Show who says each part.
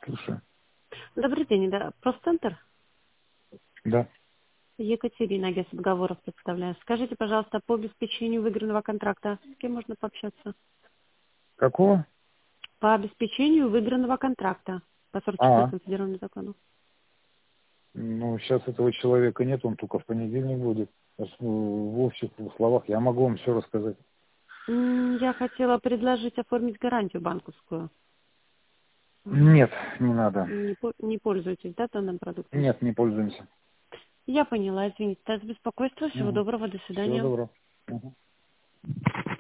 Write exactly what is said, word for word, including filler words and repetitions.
Speaker 1: Слушаю.
Speaker 2: Добрый день, да, пресс-центр.
Speaker 1: Да.
Speaker 2: Екатерина, агентство договоров представляю. Скажите, пожалуйста, по обеспечению выигранного контракта, с кем можно пообщаться?
Speaker 1: Какого?
Speaker 2: По обеспечению выигранного контракта по сорок
Speaker 1: А,
Speaker 2: четвёртому федеральному закону.
Speaker 1: ну сейчас этого человека нет, он только в понедельник будет. В в общих словах я могу вам все рассказать.
Speaker 2: М, Я хотела предложить оформить гарантию банковскую. М,
Speaker 1: Нет, не надо.
Speaker 2: Не, по- не пользуетесь, да, данным продуктом?
Speaker 1: Нет, не пользуемся.
Speaker 2: Я поняла, извините, за беспокойство. Всего
Speaker 1: Угу.
Speaker 2: доброго, до
Speaker 1: Всего
Speaker 2: свидания.
Speaker 1: доброго. Мгм.